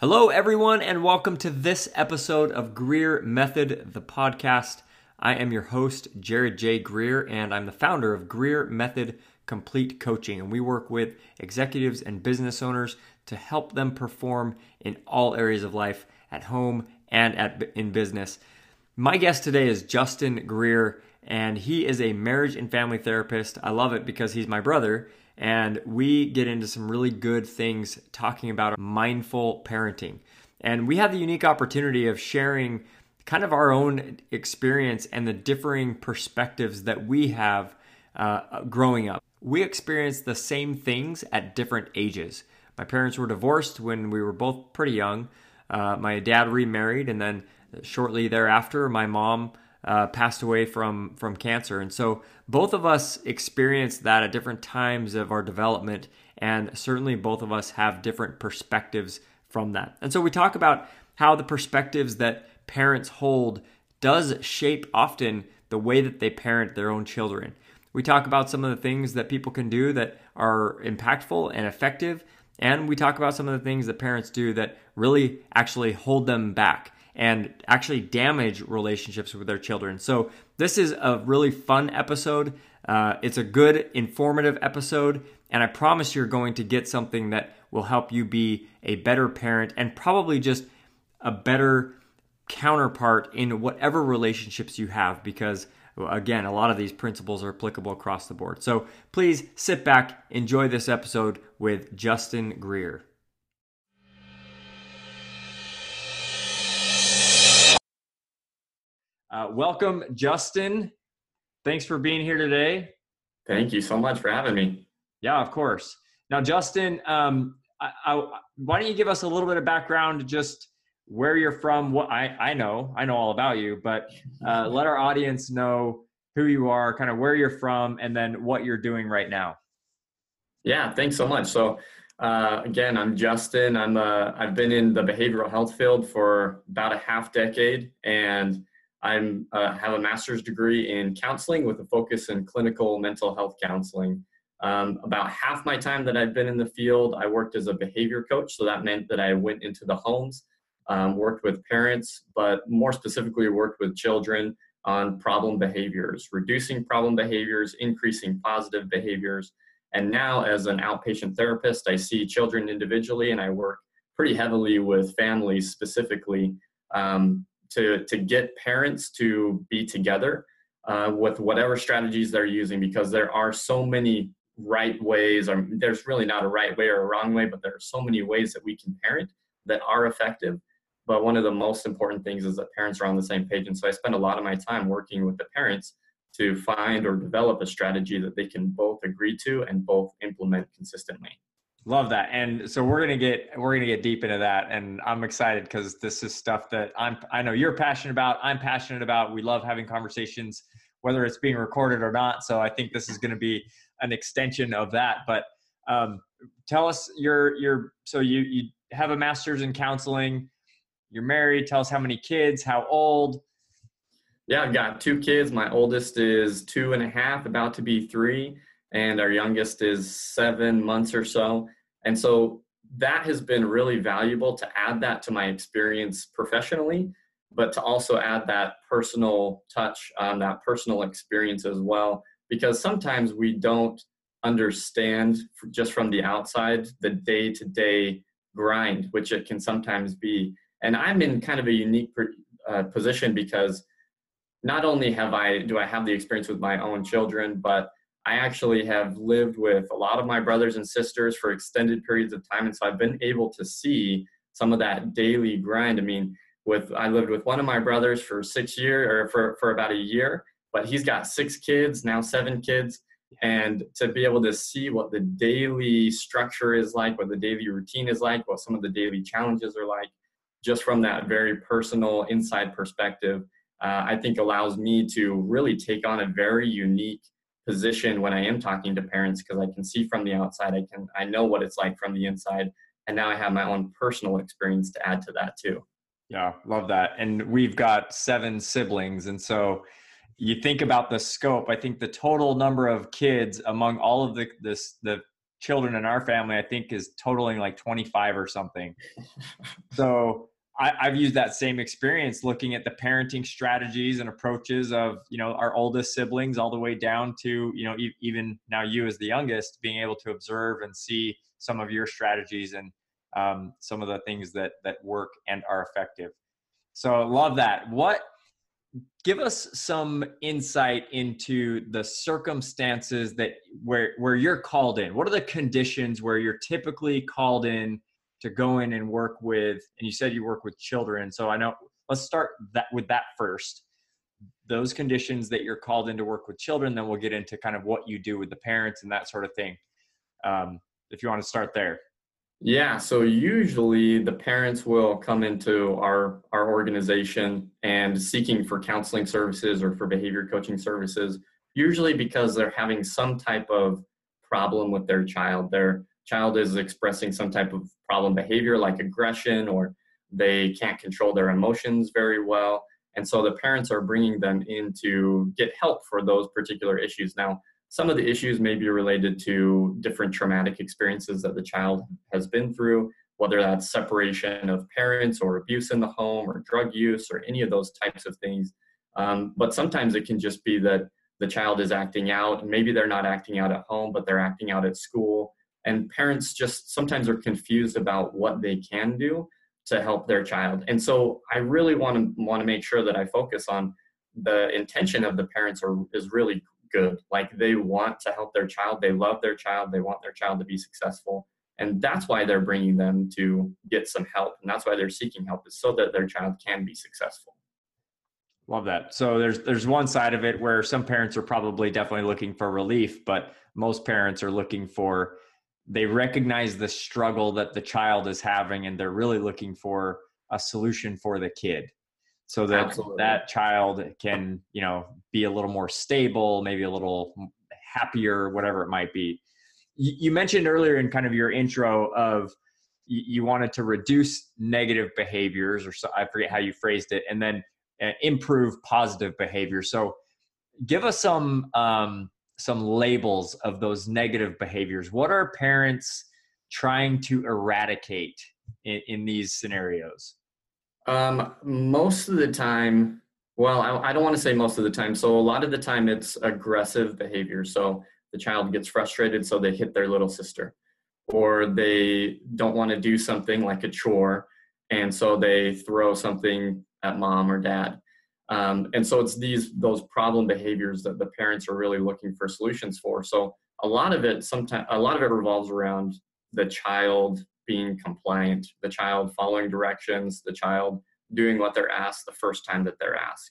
Hello, everyone, and welcome to this episode of Greer Method, the podcast. I am your host, Jared J. Greer, and I'm the founder of Greer Method Complete Coaching. And we work with executives and business owners to help them perform in all areas of life, at home and in business. My guest today is Justin Greer, and he is a marriage and family therapist. I love it because he's my brother. And we get into some really good things talking about mindful parenting. And we have the unique opportunity of sharing kind of our own experience and the differing perspectives that we have growing up. We experienced the same things at different ages. My parents were divorced when we were both pretty young. My dad remarried, and then shortly thereafter, my mom passed away from cancer. And so both of us experienced that at different times of our development, and certainly both of us have different perspectives from that. And so we talk about how the perspectives that parents hold does shape often the way that they parent their own children. We talk about some of the things that people can do that are impactful and effective, and we talk about some of the things that parents do that really actually hold them back and actually damage relationships with their children. So this is a really fun episode. It's a good, informative episode, and I promise you're going to get something that will help you be a better parent and probably just a better counterpart in whatever relationships you have, because again, a lot of these principles are applicable across the board. So please sit back, enjoy this episode with Justin Greer. Welcome, Justin. Thanks for being here today. Thank you so much for having me. Yeah, of course. Now, Justin, why don't you give us a little bit of background, just where you're from? What I know all about you, but let our audience know who you are, kind of where you're from, and then what you're doing right now. Yeah, thanks so much. So again, I'm Justin. I've been in the behavioral health field for about a half decade, and I have a master's degree in counseling with a focus in clinical mental health counseling. About half my time that I've been in the field, I worked as a behavior coach. So that meant that I went into the homes, worked with parents, but more specifically worked with children on problem behaviors, reducing problem behaviors, increasing positive behaviors. And now as an outpatient therapist, I see children individually, and I work pretty heavily with families specifically, to get parents to be together with whatever strategies they're using, because there are so many right ways, or there's really not a right way or a wrong way, but there are so many ways that we can parent that are effective. But one of the most important things is that parents are on the same page. And so I spend a lot of my time working with the parents to find or develop a strategy that they can both agree to and both implement consistently. Love that. And so we're gonna get deep into that, and I'm excited because this is stuff that I know you're passionate about. I'm passionate about. We love having conversations, whether it's being recorded or not. So I think this is going to be an extension of that. But tell us, so you have a master's in counseling. You're married. Tell us how many kids, how old. Yeah, I've got 2 kids. My oldest is 2.5, about to be 3. And our youngest is 7 months or so. And so that has been really valuable to add that to my experience professionally, but to also add that personal touch on that personal experience as well, because sometimes we don't understand just from the outside the day-to-day grind, which it can sometimes be. And I'm in kind of a unique position because not only do I have the experience with my own children, but I actually have lived with a lot of my brothers and sisters for extended periods of time. And so I've been able to see some of that daily grind. I mean, I lived with one of my brothers for 6 years, or for about a year, but he's got 6 kids, now 7 kids. And to be able to see what the daily structure is like, what the daily routine is like, what some of the daily challenges are like, just from that very personal inside perspective, I think allows me to really take on a very unique position when I am talking to parents, because I can see from the outside, I know what it's like from the inside, and now I have my own personal experience to add to that too. Yeah, love that. And we've got 7 siblings, and so you think about the scope. I think the total number of kids among all of the children in our family, I think, is totaling like 25 or something. So I've used that same experience looking at the parenting strategies and approaches of, our oldest siblings all the way down to, even now you as the youngest, being able to observe and see some of your strategies and some of the things that work and are effective. So love that. Give us some insight into the circumstances that where you're called in. What are the conditions where you're typically called in to go in and work with, and you said you work with children. So I know, let's start with that first. Those conditions that you're called in to work with children, then we'll get into kind of what you do with the parents and that sort of thing. If you want to start there. Yeah, so usually the parents will come into our organization and seeking for counseling services or for behavior coaching services, usually because they're having some type of problem with their child. Their child is expressing some type of problem behavior like aggression, or they can't control their emotions very well. And so the parents are bringing them in to get help for those particular issues. Now, some of the issues may be related to different traumatic experiences that the child has been through, whether that's separation of parents or abuse in the home or drug use or any of those types of things. But sometimes it can just be that the child is acting out. Maybe they're not acting out at home, but they're acting out at school. And parents just sometimes are confused about what they can do to help their child. And so I really want to make sure that I focus on the intention of the parents is really good. Like, they want to help their child. They love their child. They want their child to be successful. And that's why they're bringing them to get some help. And that's why they're seeking help, is so that their child can be successful. Love that. So there's one side of it where some parents are probably definitely looking for relief, but most parents are looking for, they recognize the struggle that the child is having, and they're really looking for a solution for the kid, so that Absolutely. that child can, be a little more stable, maybe a little happier, whatever it might be. You mentioned earlier in kind of your intro of you wanted to reduce negative behaviors, or so, I forget how you phrased it, and then improve positive behavior. So give us some labels of those negative behaviors. What are parents trying to eradicate in these scenarios? Most of the time, well, I don't want to say most of the time. So a lot of the time it's aggressive behavior. So the child gets frustrated, so they hit their little sister, or they don't want to do something like a chore, and so they throw something at mom or dad. And so it's those problem behaviors that the parents are really looking for solutions for. So a lot of it revolves around the child being compliant, the child following directions, the child doing what they're asked the first time that they're asked.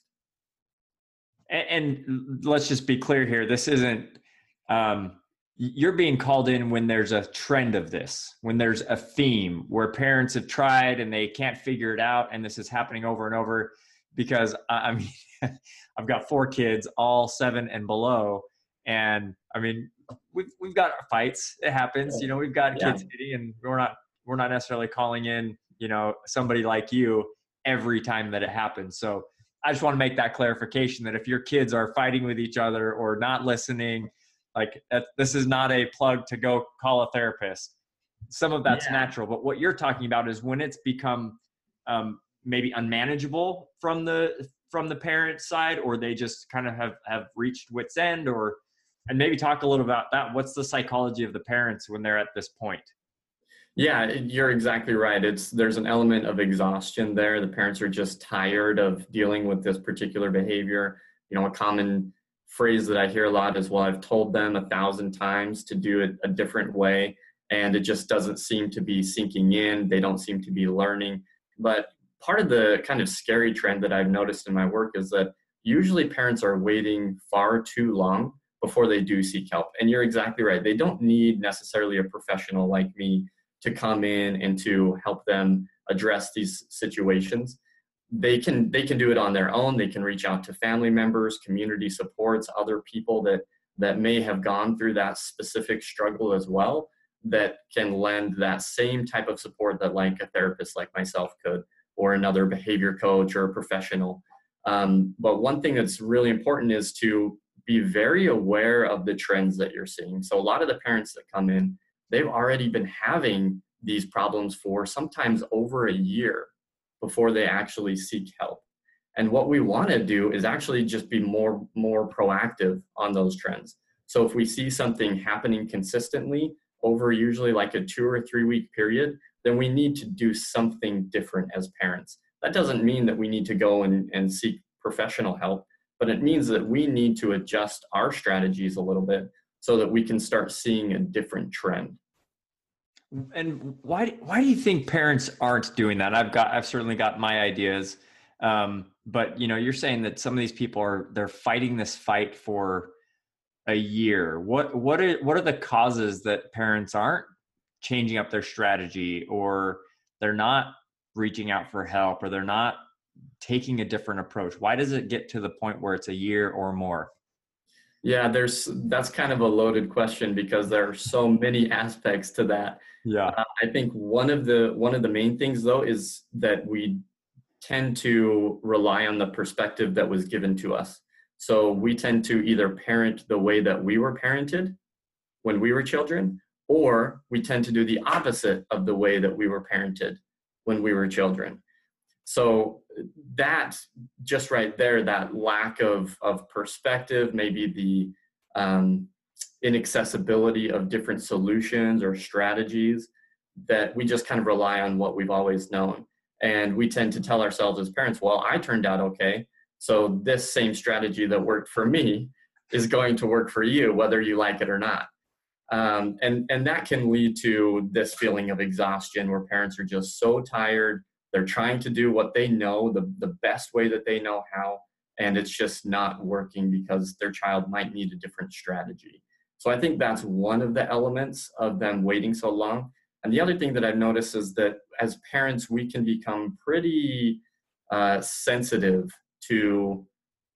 And let's just be clear here. This isn't, you're being called in when there's a trend of this, when there's a theme where parents have tried and they can't figure it out. And this is happening over and over, because I mean, I've got 4 kids, all 7 and below. And I mean, we've got our fights. It happens, we've got kids hitting, and we're not necessarily calling in, somebody like you every time that it happens. So I just want to make that clarification, that if your kids are fighting with each other or not listening, like, this is not a plug to go call a therapist. Some of that's natural, but what you're talking about is when it's become maybe unmanageable from the parent side, or they just kind of have reached wit's end, and maybe talk a little about that. What's the psychology of the parents when they're at this point? Yeah, you're exactly right. There's an element of exhaustion there. The parents are just tired of dealing with this particular behavior. A common phrase that I hear a lot is, well, I've told them 1,000 times to do it a different way, and it just doesn't seem to be sinking in. They don't seem to be learning. But part of the kind of scary trend that I've noticed in my work is that usually parents are waiting far too long before they do seek help. And you're exactly right. They don't need necessarily a professional like me to come in and to help them address these situations. They can do it on their own. They can reach out to family members, community supports, other people that may have gone through that specific struggle as well, that can lend that same type of support that, like, a therapist like myself could, or another behavior coach or a professional. But one thing that's really important is to be very aware of the trends that you're seeing. So a lot of the parents that come in, they've already been having these problems for sometimes over a year before they actually seek help. And what we want to do is actually just be more proactive on those trends. So if we see something happening consistently over usually like a 2 or 3 week period, then we need to do something different as parents. That doesn't mean that we need to go and seek professional help, but it means that we need to adjust our strategies a little bit so that we can start seeing a different trend. And why do you think parents aren't doing that? I've certainly got my ideas. But you're saying that some of these people they're fighting this fight for a year. What are the causes that parents aren't changing up their strategy, or they're not reaching out for help, or they're not taking a different approach? Why does it get to the point where it's a year or more? Yeah, that's kind of a loaded question because there are so many aspects to that. Yeah. I think one of the main things though is that we tend to rely on the perspective that was given to us. So we tend to either parent the way that we were parented when we were children, or we tend to do the opposite of the way that we were parented when we were children. So that just right there, that lack of perspective, maybe the inaccessibility of different solutions or strategies, that we just kind of rely on what we've always known. And we tend to tell ourselves as parents, well, I turned out okay, so this same strategy that worked for me is going to work for you, whether you like it or not. And that can lead to this feeling of exhaustion where parents are just so tired. They're trying to do what they know, the best way that they know how, and it's just not working because their child might need a different strategy. So I think that's one of the elements of them waiting so long. And the other thing that I've noticed is that as parents, we can become pretty sensitive to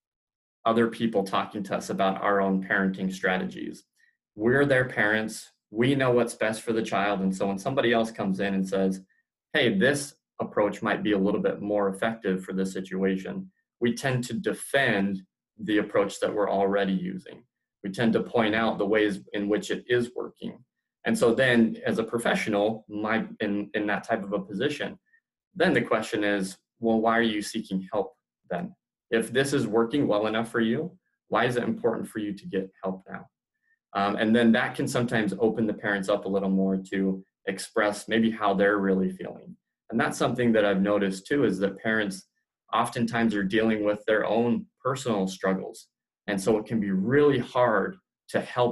other people talking to us about our own parenting strategies. We're their parents. We know what's best for the child. And so when somebody else comes in and says, hey, this approach might be a little bit more effective for this situation, we tend to defend the approach that we're already using. We tend to point out the ways in which it is working. And so then as a professional, in that type of a position, then the question is, well, why are you seeking help then? If this is working well enough for you, why is it important for you to get help now? And then that can sometimes open the parents up a little more to express maybe how they're really feeling. And that's something that I've noticed too, is that parents oftentimes are dealing with their own personal struggles. And so it can be really hard to help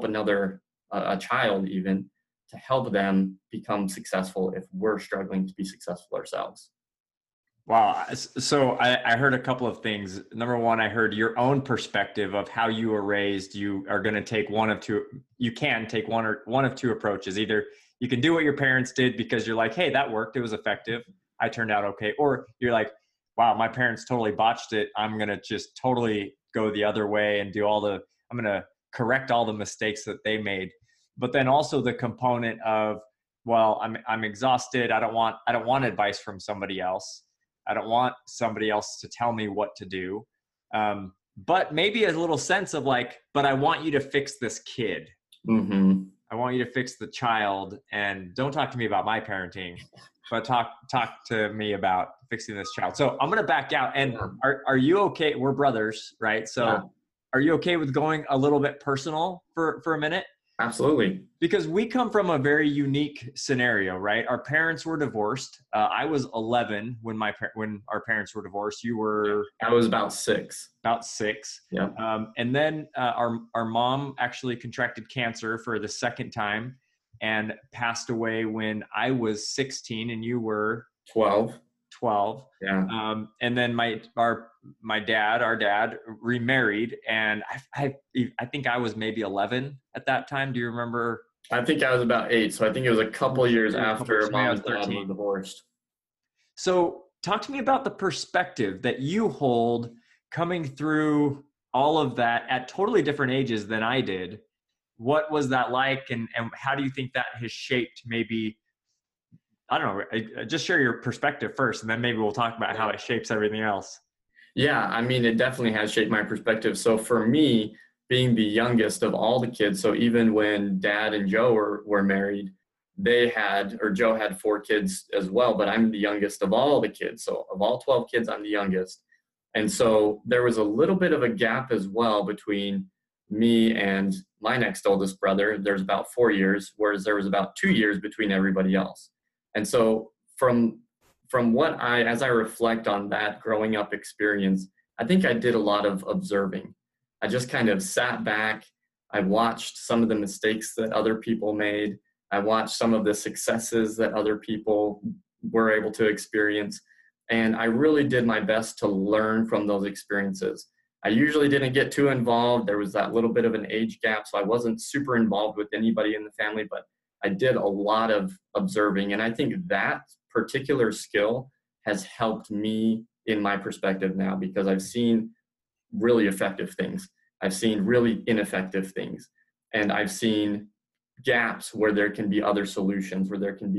a child even, to help them become successful if we're struggling to be successful ourselves. Wow. So I heard a couple of things. Number one, I heard your own perspective of how you were raised. You are going to take one of two. You can take one of two approaches. Either you can do what your parents did because you're like, hey, that worked. It was effective. I turned out okay. Or you're like, wow, my parents totally botched it. I'm going to just totally go the other way and I'm going to correct all the mistakes that they made. But then also the component of, well, I'm exhausted. I don't want advice from somebody else. I don't want somebody else to tell me what to do. But maybe a little sense of like, but I want you to fix this kid. Mm-hmm. I want you to fix the child, and don't talk to me about my parenting, but talk to me about fixing this child. So I'm going to back out. And are you okay? We're brothers, right? So Are you okay with going a little bit personal for a minute? Absolutely. Because we come from a very unique scenario, right? Our parents were divorced. I was 11 when our parents were divorced. You were? I was about 6. About 6. Yeah. And then our mom actually contracted cancer for the second time and passed away when I was 16 and you were 12. Yeah. And then our dad remarried, and I think I was maybe 11 at that time. Do you remember? I think I was about 8. So I think it was a couple years after mom and dad were divorced. So talk to me about the perspective that you hold coming through all of that at totally different ages than I did. What was that like? And how do you think that has shaped maybe, I don't know, just share your perspective first, and then maybe we'll talk about how it shapes everything else. Yeah, I mean, it definitely has shaped my perspective. So for me, being the youngest of all the kids, so even when Dad and Joe were married, Joe had 4 kids as well, but I'm the youngest of all the kids. So of all 12 kids, I'm the youngest. And so there was a little bit of a gap as well between me and my next oldest brother. There's about 4 years, whereas there was about 2 years between everybody else. And so from as I reflect on that growing up experience, I think I did a lot of observing. I just kind of sat back. I watched some of the mistakes that other people made. I watched some of the successes that other people were able to experience. And I really did my best to learn from those experiences. I usually didn't get too involved. There was that little bit of an age gap, so I wasn't super involved with anybody in the family, but I did a lot of observing. And I think that particular skill has helped me in my perspective now, because I've seen really effective things. I've seen really ineffective things. And I've seen gaps where there can be other solutions,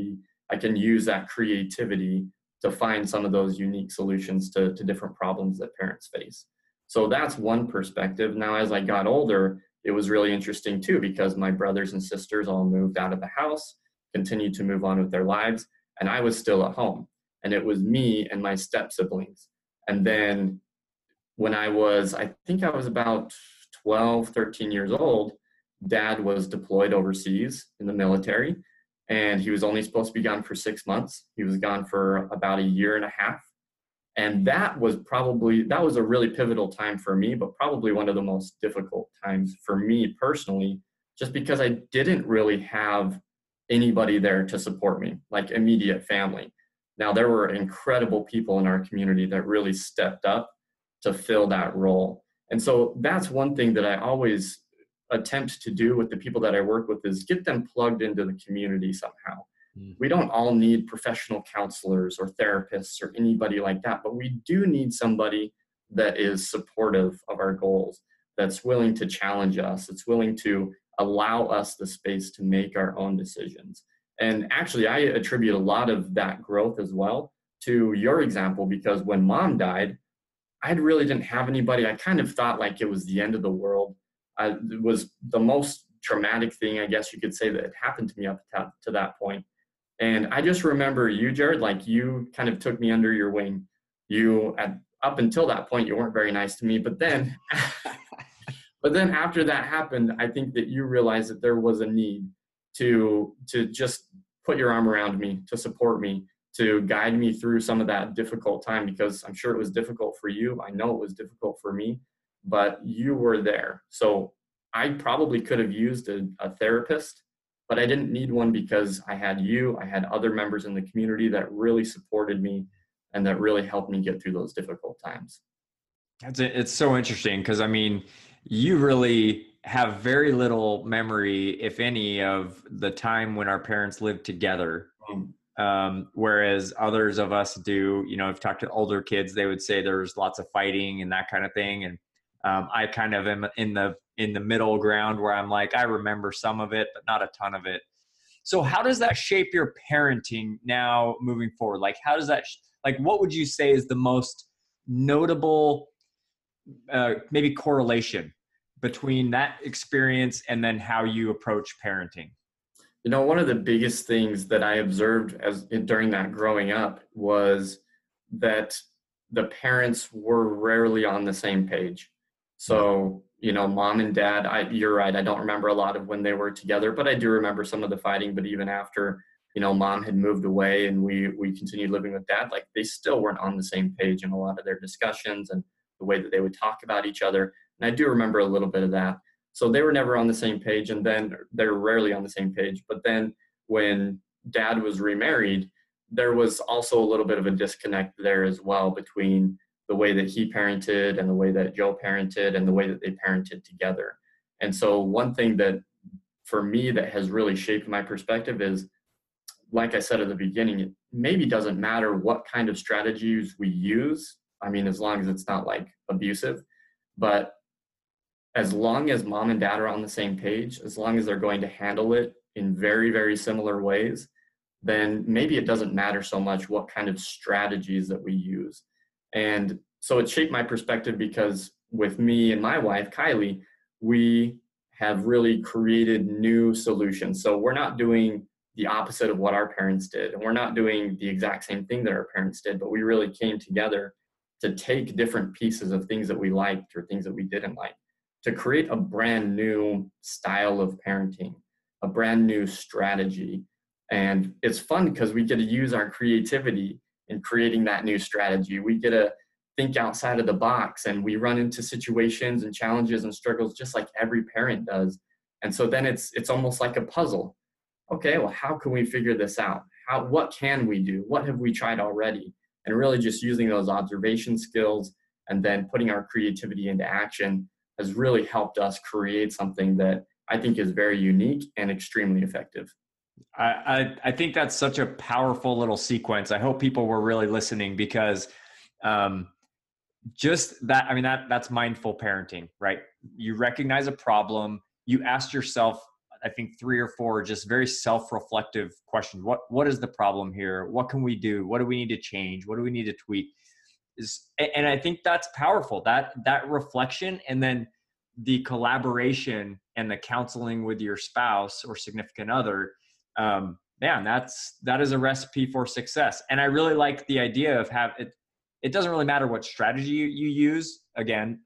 I can use that creativity to find some of those unique solutions to different problems that parents face. So that's one perspective. Now, as I got older, it was really interesting too, because my brothers and sisters all moved out of the house, continued to move on with their lives, and I was still at home. And it was me and my step siblings. And then when I think I was about 12, 13 years old, Dad was deployed overseas in the military, and he was only supposed to be gone for 6 months. He was gone for about a year and a half. And that was a really pivotal time for me, but probably one of the most difficult times for me personally, just because I didn't really have anybody there to support me, like immediate family. Now, there were incredible people in our community that really stepped up to fill that role. And so that's one thing that I always attempt to do with the people that I work with, is get them plugged into the community somehow. We don't all need professional counselors or therapists or anybody like that, but we do need somebody that is supportive of our goals, that's willing to challenge us, that's willing to allow us the space to make our own decisions. And actually, I attribute a lot of that growth as well to your example, because when Mom died, I really didn't have anybody. I kind of thought like it was the end of the world. It was the most traumatic thing, I guess you could say, that had happened to me up to that point. And I just remember you, Jared, like you kind of took me under your wing. Up until that point, you weren't very nice to me, but then after that happened, I think that you realized that there was a need to just put your arm around me, to support me, to guide me through some of that difficult time, because I'm sure it was difficult for you. I know it was difficult for me, but you were there. So I probably could have used a therapist, but I didn't need one, because I had you, I had other members in the community that really supported me and that really helped me get through those difficult times. It's so interesting, because I mean, you really have very little memory, if any, of the time when our parents lived together. Whereas others of us do. I've talked to older kids, they would say there's lots of fighting and that kind of thing. And I kind of am in the middle ground, where I'm like, I remember some of it, but not a ton of it. So how does that shape your parenting now moving forward? Like, how does that, what would you say is the most notable, maybe correlation between that experience and then how you approach parenting? One of the biggest things that I observed during that growing up was that the parents were rarely on the same page. So, Mom and Dad, you're right, I don't remember a lot of when they were together, but I do remember some of the fighting. But even after, Mom had moved away and we continued living with Dad, like they still weren't on the same page in a lot of their discussions and the way that they would talk about each other. And I do remember a little bit of that. So they were never on the same page, and then they were rarely on the same page. But then when Dad was remarried, there was also a little bit of a disconnect there as well, between the way that he parented and the way that Joe parented and the way that they parented together. And so one thing that for me that has really shaped my perspective is, like I said at the beginning, it maybe doesn't matter what kind of strategies we use. I mean, as long as it's not like abusive, but as long as Mom and Dad are on the same page, as long as they're going to handle it in very, very similar ways, then maybe it doesn't matter so much what kind of strategies that we use. And so it shaped my perspective, because with me and my wife, Kylie, we have really created new solutions. So we're not doing the opposite of what our parents did. And we're not doing the exact same thing that our parents did, but we really came together to take different pieces of things that we liked or things that we didn't like to create a brand new style of parenting, a brand new strategy. And it's fun because we get to use our creativity in creating that new strategy. We get to think outside of the box, and we run into situations and challenges and struggles just like every parent does. And so then it's almost like a puzzle. Okay, well, how can we figure this out? What can we do? What have we tried already? And really just using those observation skills and then putting our creativity into action has really helped us create something that I think is very unique and extremely effective. I think that's such a powerful little sequence. I hope people were really listening, because just that, I mean, that's mindful parenting, right? You recognize a problem, you ask yourself, I think 3 or 4 just very self-reflective questions. What is the problem here? What can we do? What do we need to change? What do we need to tweak? And I think that's powerful, that reflection, and then the collaboration and the counseling with your spouse or significant other. Man, that is a recipe for success. And I really like the idea of it doesn't really matter what strategy you use. Again,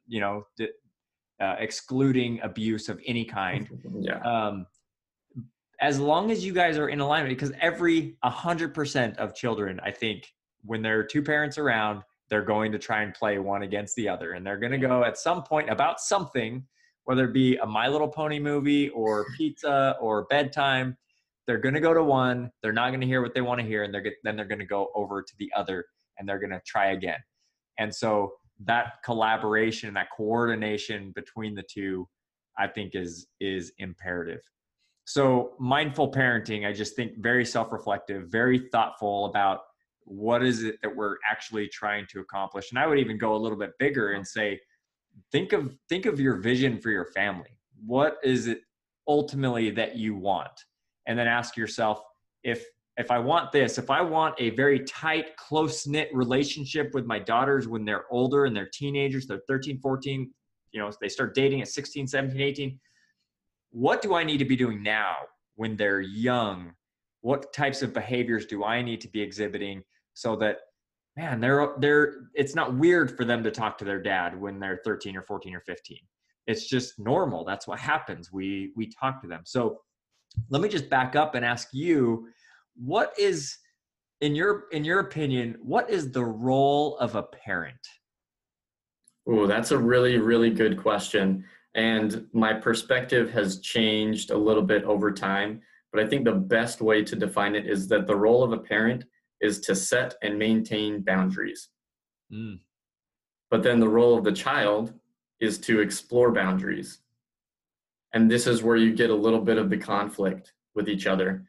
excluding abuse of any kind. Yeah. As long as you guys are in alignment, because 100% of children, I think, when there are 2 parents around, they're going to try and play one against the other. And they're going to go at some point about something, whether it be a My Little Pony movie or pizza or bedtime. They're going to go to one, they're not going to hear what they want to hear, and then they're going to go over to the other, and they're going to try again. And so that collaboration, that coordination between the two, I think is imperative. So mindful parenting, I just think very self-reflective, very thoughtful about what is it that we're actually trying to accomplish. And I would even go a little bit bigger and say, think of your vision for your family. What is it ultimately that you want? And then ask yourself, if I want this, if I want a very tight, close-knit relationship with my daughters when they're older and they're teenagers, they're 13, 14, they start dating at 16, 17, 18, what do I need to be doing now when they're young? What types of behaviors do I need to be exhibiting so that, man, it's not weird for them to talk to their dad when they're 13 or 14 or 15. It's just normal. That's what happens. We talk to them. So let me just back up and ask you, what is, in your opinion, what is the role of a parent? Oh, that's a really, really good question. And my perspective has changed a little bit over time, but I think the best way to define it is that the role of a parent is to set and maintain boundaries. But then the role of the child is to explore boundaries. And this is where you get a little bit of the conflict with each other.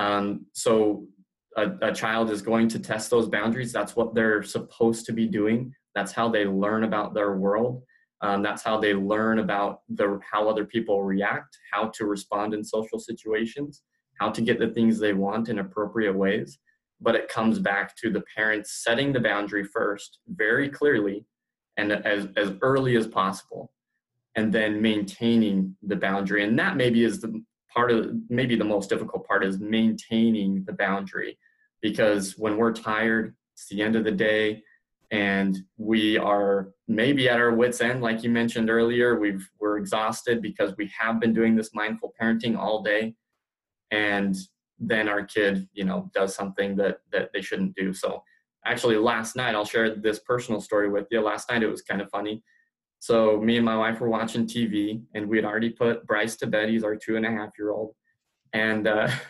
So a child is going to test those boundaries. That's what they're supposed to be doing. That's how they learn about their world. That's how they learn about how other people react, how to respond in social situations, how to get the things they want in appropriate ways. But it comes back to the parents setting the boundary first, very clearly, and as early as possible, and then maintaining the boundary. And that maybe is maybe the most difficult part, is maintaining the boundary, because when we're tired, it's the end of the day, and we are maybe at our wits' end, like you mentioned earlier. We're exhausted because we have been doing this mindful parenting all day, and then our kid, does something that they shouldn't do. So actually last night, I'll share this personal story with you. Last night, it was kind of funny. So me and my wife were watching TV, and we had already put Bryce to bed. He's our 2.5-year-old. And,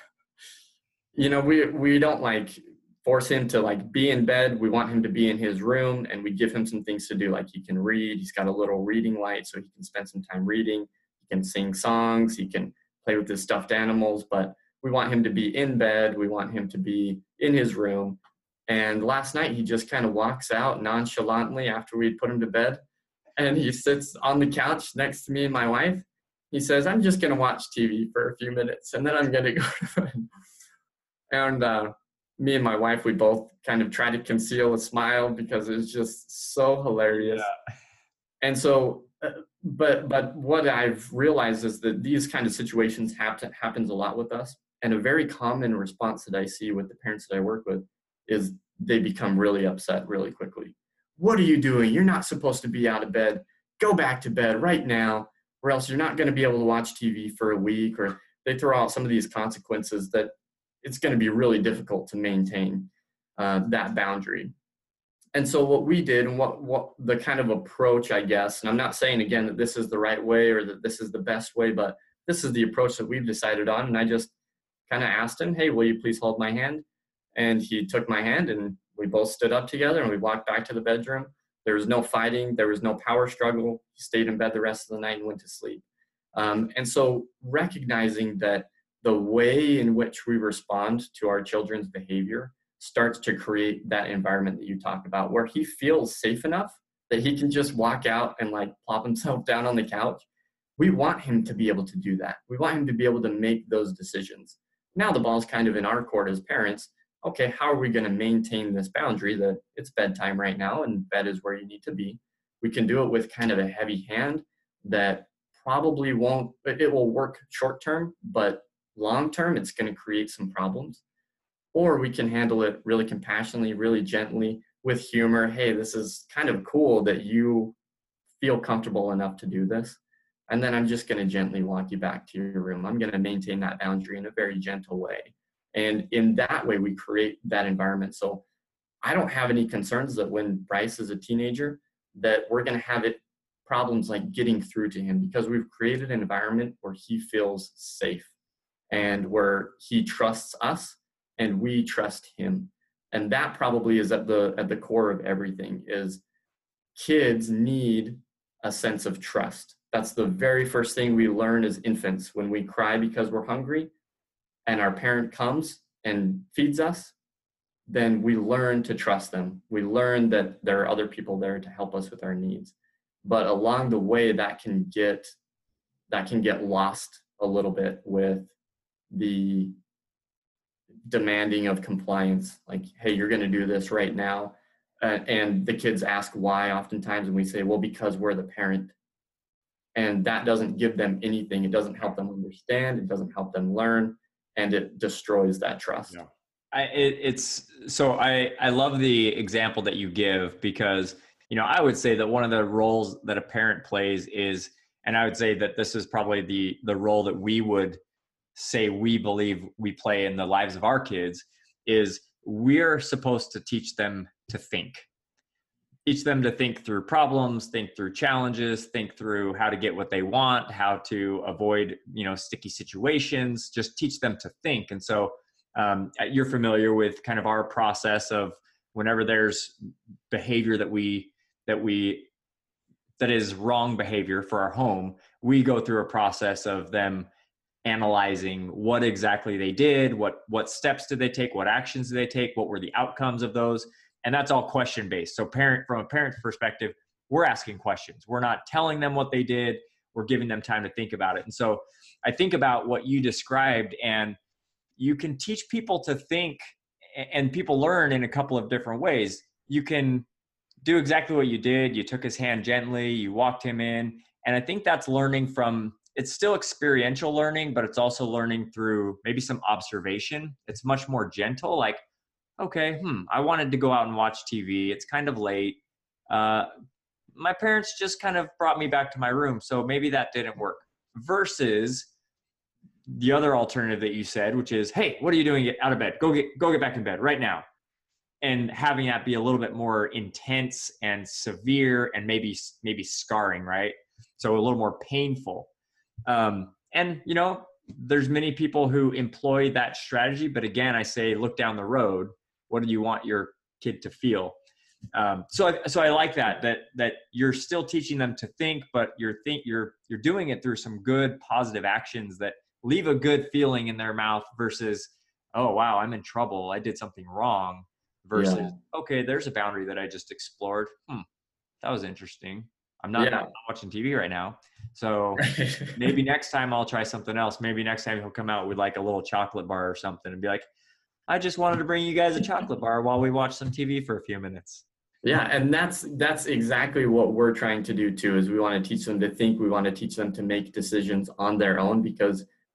we don't force him to be in bed. We want him to be in his room, and we give him some things to do. Like, he can read. He's got a little reading light, so he can spend some time reading. He can sing songs. He can play with his stuffed animals, but we want him to be in bed. We want him to be in his room. And last night, he just kind of walks out nonchalantly after we'd put him to bed, and he sits on the couch next to me and my wife. He says, "I'm just going to watch TV for a few minutes, and then I'm going to go to bed." And me and my wife, we both kind of try to conceal a smile because it was just so hilarious. Yeah. And so, but what I've realized is that these kind of situations happens a lot with us. And a very common response that I see with the parents that I work with is they become really upset really quickly. What are you doing? You're not supposed to be out of bed. Go back to bed right now, or else you're not going to be able to watch TV for a week. Or they throw out some of these consequences that it's going to be really difficult to maintain that boundary. And so what we did, and what the kind of approach, I guess, and I'm not saying again that this is the right way or that this is the best way, but this is the approach that we've decided on. And I just kind of asked him, hey, will you please hold my hand? And he took my hand, and we both stood up together, and we walked back to the bedroom. There was no fighting. There was no power struggle. He stayed in bed the rest of the night and went to sleep. And so recognizing that the way in which we respond to our children's behavior starts to create that environment that you talked about, where he feels safe enough that he can just walk out and like plop himself down on the couch. We want him to be able to do that. We want him to be able to make those decisions. Now the ball's kind of in our court as parents. Okay, how are we going to maintain this boundary that it's bedtime right now and bed is where you need to be? We can do it with kind of a heavy hand that probably won't, it will work short term, but long term, it's going to create some problems. Or we can handle it really compassionately, really gently, with humor. Hey, this is kind of cool that you feel comfortable enough to do this. And then I'm just going to gently walk you back to your room. I'm going to maintain that boundary in a very gentle way. And in that way, we create that environment. So I don't have any concerns that when Bryce is a teenager, that we're going to have problems like getting through to him, because we've created an environment where he feels safe and where he trusts us and we trust him. And that probably is at the core of everything. Is kids need a sense of trust. That's the very first thing we learn as infants. When we cry because we're hungry and our parent comes and feeds us, then we learn to trust them. We learn that there are other people there to help us with our needs. But along the way, that can get lost a little bit with the demanding of compliance. Like, hey, you're going to do this right now. And the kids ask why oftentimes, and we say, well, because we're the parent. And that doesn't give them anything. It doesn't help them understand. It doesn't help them learn. And it destroys that trust. Yeah. I love the example that you give, because, I would say that one of the roles that a parent plays is, and I would say that this is probably the role that we would say we believe we play in the lives of our kids, is we're supposed to teach them to think. Teach them to think through problems, think through challenges, think through how to get what they want, how to avoid, sticky situations, just teach them to think. And so you're familiar with kind of our process of whenever there's behavior that is wrong behavior for our home, we go through a process of them analyzing what exactly they did, what steps did they take, what actions did they take, what were the outcomes of those. And that's all question based. So from a parent's perspective, we're asking questions. We're not telling them what they did. We're giving them time to think about it. And so I think about what you described, and you can teach people to think, and people learn in a couple of different ways. You can do exactly what you did. You took his hand gently, you walked him in. And I think that's learning from, it's still experiential learning, but it's also learning through maybe some observation. It's much more gentle, like, okay, I wanted to go out and watch TV. It's kind of late. My parents just kind of brought me back to my room, so maybe that didn't work. Versus the other alternative that you said, which is, hey, what are you doing? Get out of bed. Go get back in bed right now. And having that be a little bit more intense and severe and maybe scarring, right? So a little more painful. And, there's many people who employ that strategy. But again, I say, look down the road. What do you want your kid to feel? So I like that you're still teaching them to think, but you're doing it through some good positive actions that leave a good feeling in their mouth versus, oh, wow, I'm in trouble. I did something wrong. Versus, okay, there's a boundary that I just explored. That was interesting. I'm not watching TV right now. So maybe next time I'll try something else. Maybe next time he'll come out with like a little chocolate bar or something and be like, I just wanted to bring you guys a chocolate bar while we watch some TV for a few minutes. Yeah. And that's exactly what we're trying to do too, is we want to teach them to think. We want to teach them to make decisions on their own, because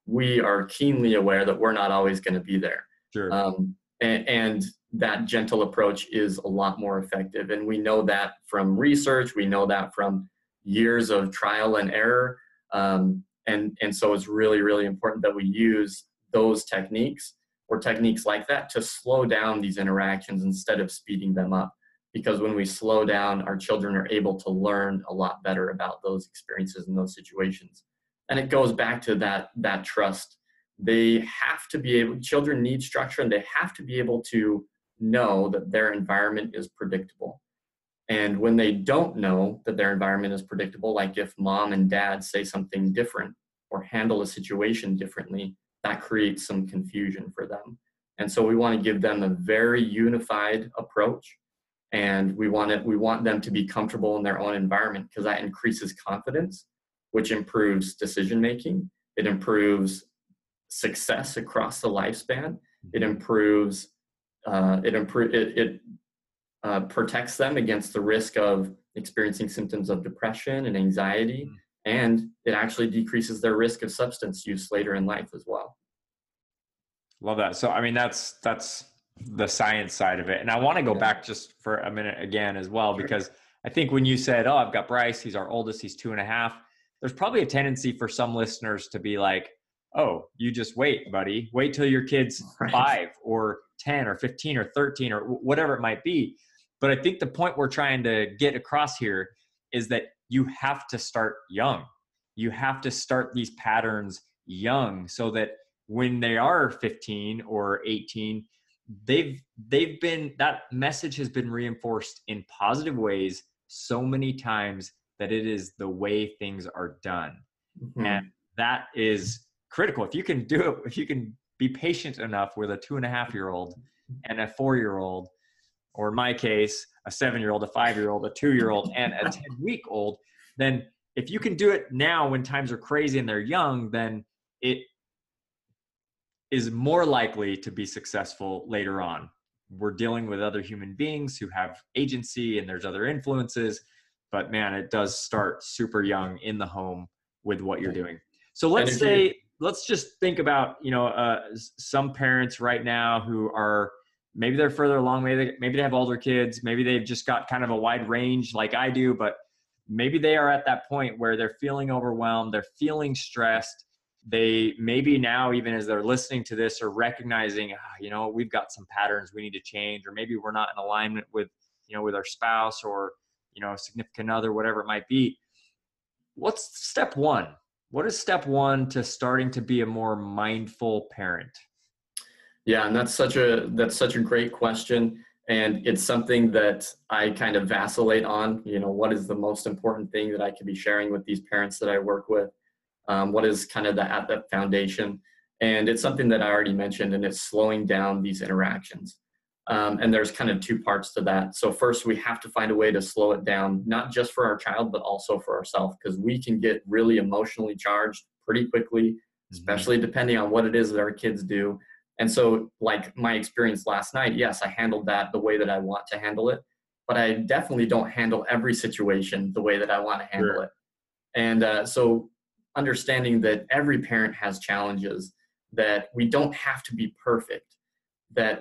we are keenly aware that we're not always going to be there. Sure. And that gentle approach is a lot more effective. And we know that from research, we know that from years of trial and error. And so it's really, really important that we use those techniques or techniques like that to slow down these interactions instead of speeding them up. Because when we slow down, our children are able to learn a lot better about those experiences and those situations. And it goes back to that trust. They have to be able, children need structure, and they have to be able to know that their environment is predictable. And when they don't know that their environment is predictable, like if mom and dad say something different or handle a situation differently, that creates some confusion for them. And so we want to give them a very unified approach. And we want them to be comfortable in their own environment, because that increases confidence, which improves decision making. It improves success across the lifespan. It improves. It protects them against the risk of experiencing symptoms of depression and anxiety, and it actually decreases their risk of substance use later in life as well. Love that. So, I mean, that's the science side of it. And I want to go back just for a minute again as well, because I think when you said, oh, I've got Bryce, he's our oldest, he's 2.5, there's probably a tendency for some listeners to be like, oh, you just wait, buddy. Wait till your kid's 5 or 10 or 15 or 13 or whatever it might be. But I think the point we're trying to get across here is that you have to start young. You have to start these patterns young, so that when they are 15 or 18, they've been, that message has been reinforced in positive ways so many times that it is the way things are done. Mm-hmm. And that is critical. If you can do it, if you can be patient enough with a 2.5-year-old and a 4-year-old, or in my case, a 7-year-old, a 5-year-old, a 2-year-old, and a 10-week-old, then if you can do it now when times are crazy and they're young, then it is more likely to be successful later on. We're dealing with other human beings who have agency, and there's other influences, but man, it does start super young in the home with what you're doing. So let's just think about, some parents right now who are, maybe they're further along, maybe they have older kids, maybe they've just got kind of a wide range like I do, but maybe they are at that point where they're feeling overwhelmed, they're feeling stressed. They maybe now, even as they're listening to this, are recognizing, we've got some patterns we need to change, or maybe we're not in alignment with, with our spouse or, significant other, whatever it might be. What's step one? What is step one to starting to be a more mindful parent? Yeah, and that's such a great question. And it's something that I kind of vacillate on, what is the most important thing that I could be sharing with these parents that I work with? What is kind of at that foundation? And it's something that I already mentioned, and it's slowing down these interactions. And there's kind of two parts to that. So first, we have to find a way to slow it down, not just for our child, but also for ourselves, because we can get really emotionally charged pretty quickly, especially depending on what it is that our kids do. And so, like my experience last night, yes, I handled that the way that I want to handle it, but I definitely don't handle every situation the way that I want to handle it. And so understanding that every parent has challenges, that we don't have to be perfect, but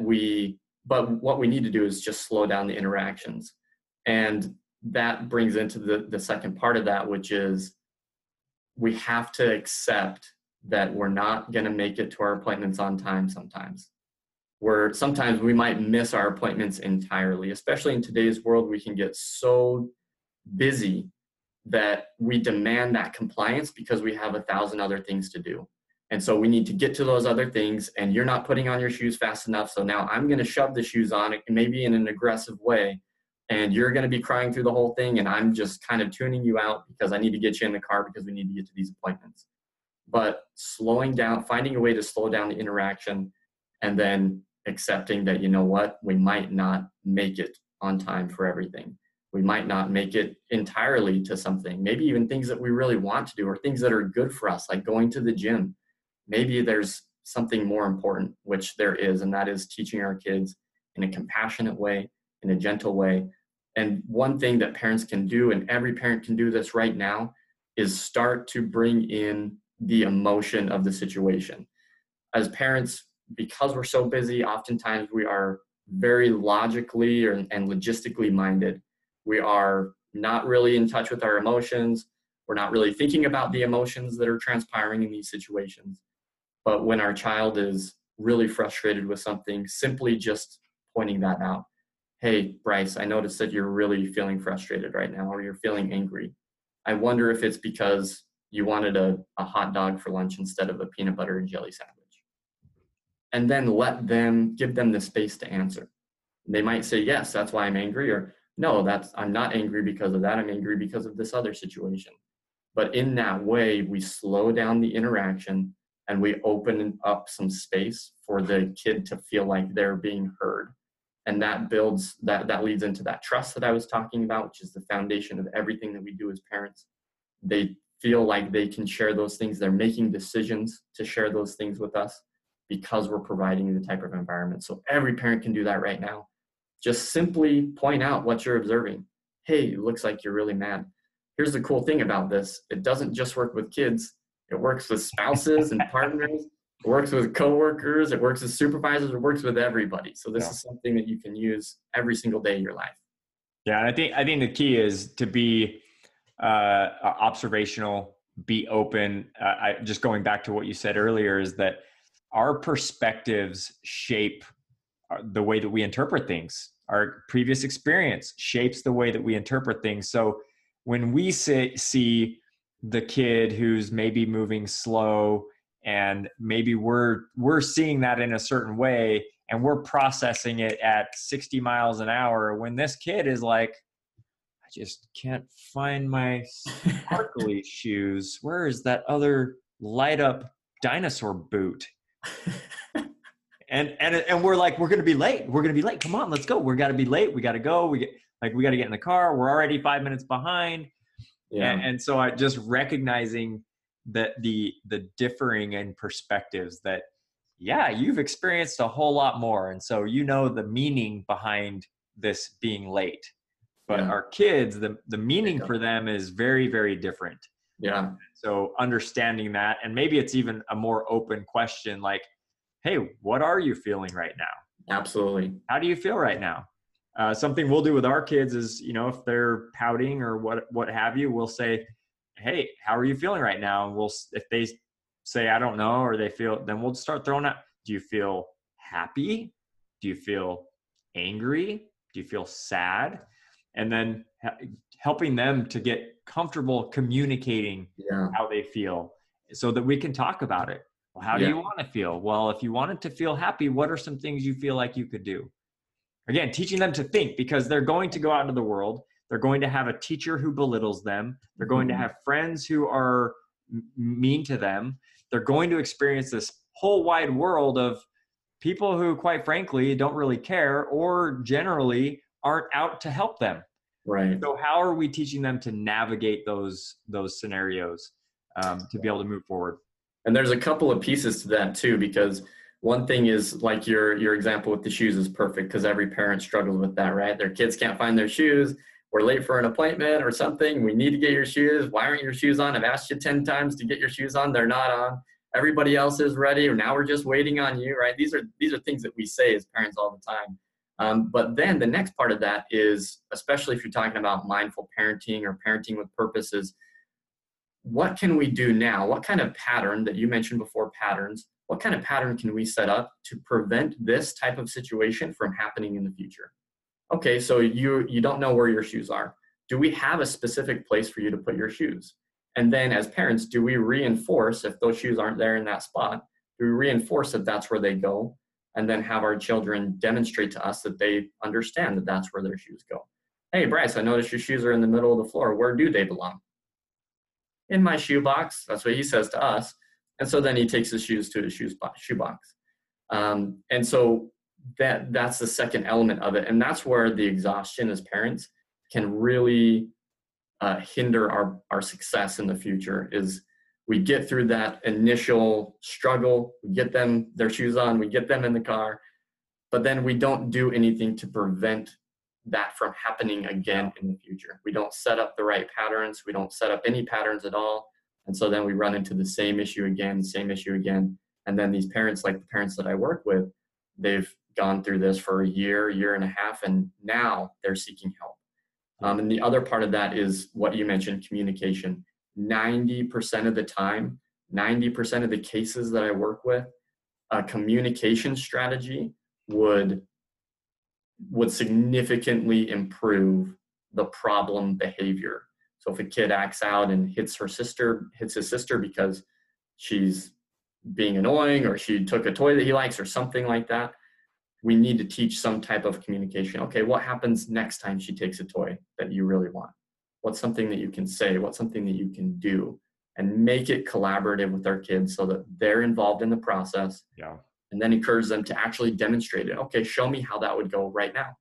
what we need to do is just slow down the interactions. And that brings into the second part of that, which is we have to accept that we're not going to make it to our appointments on time sometimes. Sometimes we might miss our appointments entirely, especially in today's world. We can get so busy that we demand that compliance because we have 1,000 other things to do. And so we need to get to those other things, and you're not putting on your shoes fast enough. So now I'm going to shove the shoes on, maybe in an aggressive way, and you're going to be crying through the whole thing. And I'm just kind of tuning you out because I need to get you in the car because we need to get to these appointments. But slowing down, finding a way to slow down the interaction, and then accepting that, we might not make it on time for everything. We might not make it entirely to something, maybe even things that we really want to do or things that are good for us, like going to the gym. Maybe there's something more important, which there is, and that is teaching our kids in a compassionate way, in a gentle way. And one thing that parents can do, and every parent can do this right now, is start to bring in the emotion of the situation. As parents, because we're so busy, oftentimes we are very logically and logistically minded. We are not really in touch with our emotions. We're not really thinking about the emotions that are transpiring in these situations. But when our child is really frustrated with something, simply just pointing that out. Hey, Bryce, I noticed that you're really feeling frustrated right now, or you're feeling angry. I wonder if it's because you wanted a hot dog for lunch instead of a peanut butter and jelly sandwich. And then give them the space to answer. They might say, yes, that's why I'm angry, or no, I'm not angry because of that. I'm angry because of this other situation. But in that way, we slow down the interaction and we open up some space for the kid to feel like they're being heard. And that leads into that trust that I was talking about, which is the foundation of everything that we do as parents. They feel like they can share those things. They're making decisions to share those things with us because we're providing the type of environment. So every parent can do that right now. Just simply point out what you're observing. Hey, it looks like you're really mad. Here's the cool thing about this. It doesn't just work with kids. It works with spouses and partners. It works with coworkers. It works with supervisors. It works with everybody. So this is something that you can use every single day of your life. Yeah, and I think the key is to be observational, be open. Just going back to what you said earlier, is that our perspectives shape the way that we interpret things. Our previous experience shapes the way that we interpret things. So when we see the kid who's maybe moving slow, and maybe we're seeing that in a certain way, and we're processing it at 60 miles an hour, when this kid is like, I just can't find my sparkly shoes. Where is that other light up dinosaur boot? And we're like, we're going to be late. We're going to be late. Come on, let's go. We're got to be late. We got to go. We got to get in the car. We're already 5 minutes behind. Yeah. And so I just recognizing that the differing in perspectives, that, yeah, you've experienced a whole lot more. And so, you know, the meaning behind this being late, but our kids, the meaning for them is very, very different. Yeah. So understanding that, and maybe it's even a more open question, like, hey, what are you feeling right now? Absolutely. How do you feel right now? Something we'll do with our kids is, you know, if they're pouting or what have you, we'll say, hey, how are you feeling right now? And if they say, I don't know, or they feel, then we'll start throwing out, do you feel happy? Do you feel angry? Do you feel sad? And then helping them to get comfortable communicating how they feel so that we can talk about it. Well, how do you want to feel? Well, if you wanted to feel happy, what are some things you feel like you could do? Again, teaching them to think, because they're going to go out into the world. They're going to have a teacher who belittles them. They're going to have friends who are mean to them. They're going to experience this whole wide world of people who, quite frankly, don't really care or generally aren't out to help them. Right. So how are we teaching them to navigate those scenarios to be able to move forward? And there's a couple of pieces to that too, because one thing is, like your example with the shoes is perfect, because every parent struggles with that, right? Their kids can't find their shoes. We're late for an appointment or something. We need to get your shoes. Why aren't your shoes on? I've asked you 10 times to get your shoes on. They're not on. Everybody else is ready, or now we're just waiting on you, right? These are things that we say as parents all the time. But then the next part of that is, especially if you're talking about mindful parenting or parenting with purpose, is what can we do now? What kind of pattern that you mentioned before, patterns, what kind of pattern can we set up to prevent this type of situation from happening in the future? Okay, so you don't know where your shoes are. Do we have a specific place for you to put your shoes? And then as parents, do we reinforce, if those shoes aren't there in that spot, do we reinforce that that's where they go? And then have our children demonstrate to us that they understand that that's where their shoes go. Hey, Bryce, I noticed your shoes are in the middle of the floor. Where do they belong? In my shoebox. That's what he says to us. And so then he takes his shoes to his shoebox. And so that's the second element of it. And that's where the exhaustion as parents can really hinder our success in the future. Is we get through that initial struggle, we get them their shoes on, we get them in the car, but then we don't do anything to prevent that from happening again in the future. We don't set up the right patterns. We don't set up any patterns at all. And so then we run into the same issue again. And then these parents, like the parents that I work with, they've gone through this for a year and a half, and now they're seeking help. And the other part of that is what you mentioned, communication. 90% of the time, 90% of the cases that I work with, a communication strategy would significantly improve the problem behavior. So if a kid acts out and hits his sister because she's being annoying, or she took a toy that he likes or something like that, we need to teach some type of communication. Okay, what happens next time she takes a toy that you really want? What's something that you can say? What's something that you can do? And make it collaborative with our kids so that they're involved in the process. Yeah. And then encourage them to actually demonstrate it. Okay, show me how that would go right now.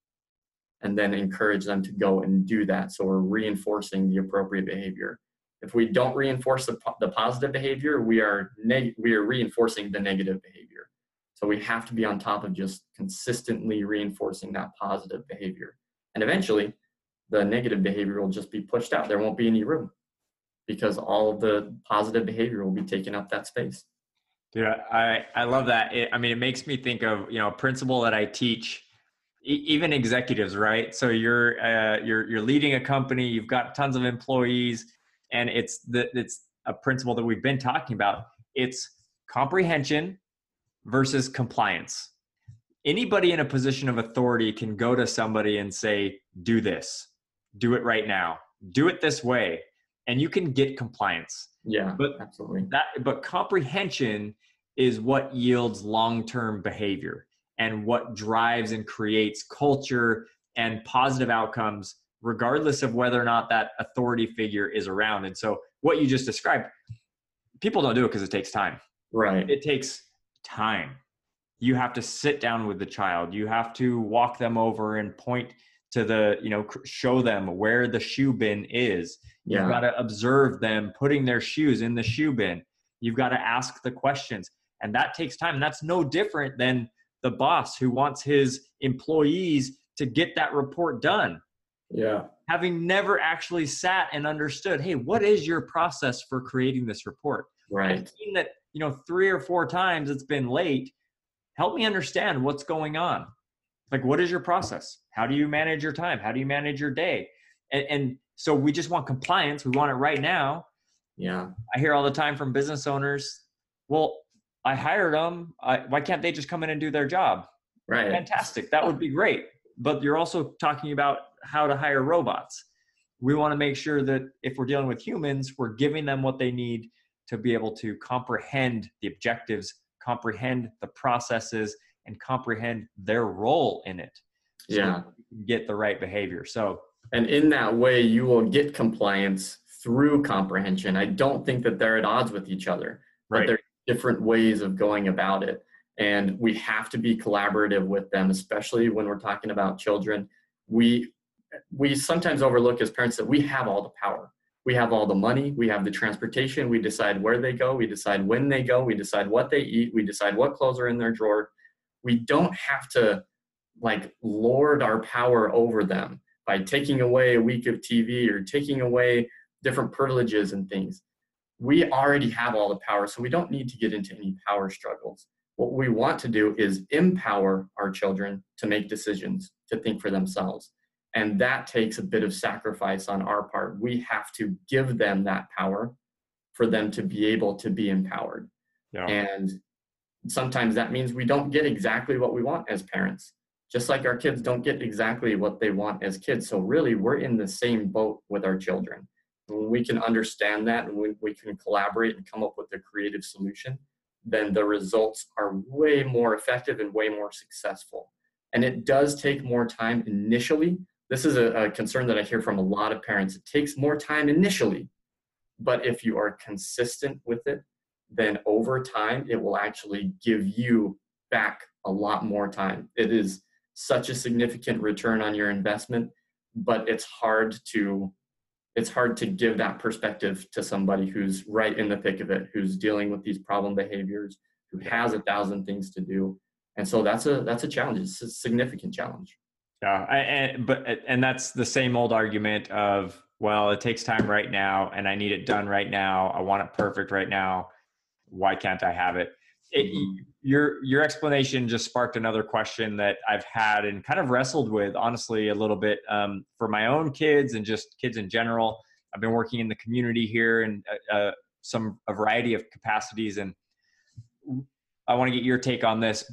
And then encourage them to go and do that. So we're reinforcing the appropriate behavior. If we don't reinforce the positive behavior, we are reinforcing the negative behavior. So we have to be on top of just consistently reinforcing that positive behavior. And eventually, the negative behavior will just be pushed out. There won't be any room because all of the positive behavior will be taking up that space. Dude, I love that. It makes me think of, a principle that I teach, even executives, right? So you're leading a company, you've got tons of employees, and it's a principle that we've been talking about. It's comprehension versus compliance. Anybody in a position of authority can go to somebody and say, do this, do it right now, do it this way, and you can get compliance. Yeah, absolutely. But comprehension is what yields long-term behavior and what drives and creates culture and positive outcomes, regardless of whether or not that authority figure is around. And so what you just described, people don't do it because it takes time. Right. It takes time. You have to sit down with the child. You have to walk them over and point to show them where the shoe bin is. You've got to observe them putting their shoes in the shoe bin. You've got to ask the questions. And that takes time. And that's no different than the boss who wants his employees to get that report done. Yeah. Having never actually sat and understood, hey, what is your process for creating this report? Right. I've seen that, 3 or 4 times it's been late. Help me understand what's going on. Like, what is your process? How do you manage your time? How do you manage your day? And so we just want compliance. We want it right now. Yeah. I hear all the time from business owners, well, I hired them. Why can't they just come in and do their job? Right. Fantastic. That would be great. But you're also talking about how to hire robots. We want to make sure that if we're dealing with humans, we're giving them what they need to be able to comprehend the objectives, comprehend the processes, and comprehend their role in it. So that we can get the right behavior. And in that way, you will get compliance through comprehension. I don't think that they're at odds with each other, but right. There are different ways of going about it. And we have to be collaborative with them, especially when we're talking about children. We sometimes overlook as parents that we have all the power. We have all the money. We have the transportation. We decide where they go. We decide when they go. We decide what they eat. We decide what clothes are in their drawer. We don't have to lord our power over them by taking away a week of TV or taking away different privileges and things. We already have all the power, so we don't need to get into any power struggles. What we want to do is empower our children to make decisions, to think for themselves. And that takes a bit of sacrifice on our part. We have to give them that power for them to be able to be empowered. Yeah. And sometimes that means we don't get exactly what we want as parents, just like our kids don't get exactly what they want as kids. So really, we're in the same boat with our children. When we can understand that and when we can collaborate and come up with a creative solution, then the results are way more effective and way more successful. And it does take more time initially. This is a concern that I hear from a lot of parents. It takes more time initially, but if you are consistent with it, then over time, it will actually give you back a lot more time. It is such a significant return on your investment, but it's hard to give that perspective to somebody who's right in the thick of it, who's dealing with these problem behaviors, who has 1,000 things to do. And so that's a challenge. It's a significant challenge. Yeah. And that's the same old argument of well, it takes time right now and I need it done right now. I want it perfect right now. Why can't I have it? Your explanation just sparked another question that I've had and kind of wrestled with, honestly, a little bit for my own kids and just kids in general. I've been working in the community here and a variety of capacities, and I want to get your take on this.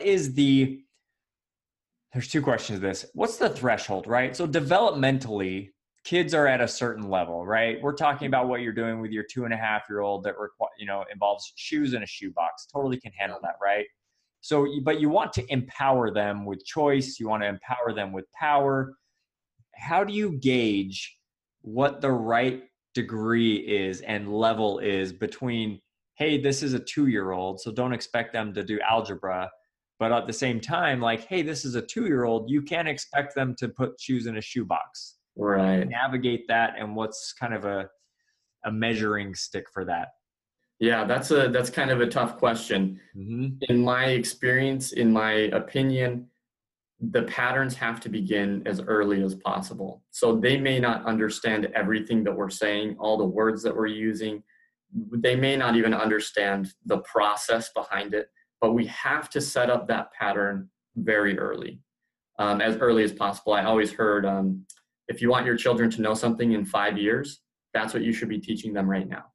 There's two questions to this. What's the threshold, right? So developmentally, kids are at a certain level, right? We're talking about what you're doing with your 2.5-year-old that involves shoes in a shoebox. Totally can handle that, right? So, but you want to empower them with choice. You want to empower them with power. How do you gauge what the right degree is and level is between, hey, this is a 2-year-old, so don't expect them to do algebra. But at the same time, like, hey, this is a 2-year-old, you can't expect them to put shoes in a shoebox. Right. Navigate that, and what's kind of a measuring stick for that? Yeah, that's kind of a tough question. Mm-hmm. In my experience, in my opinion, the patterns have to begin as early as possible. So they may not understand everything that we're saying, all the words that we're using. They may not even understand the process behind it, but we have to set up that pattern very early, as early as possible. I always heard, if you want your children to know something in 5 years, that's what you should be teaching them right now.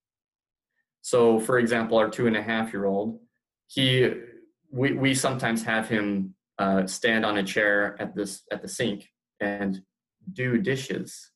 So, for example, our 2.5-year-old, we sometimes have him stand on a chair at the sink and do dishes.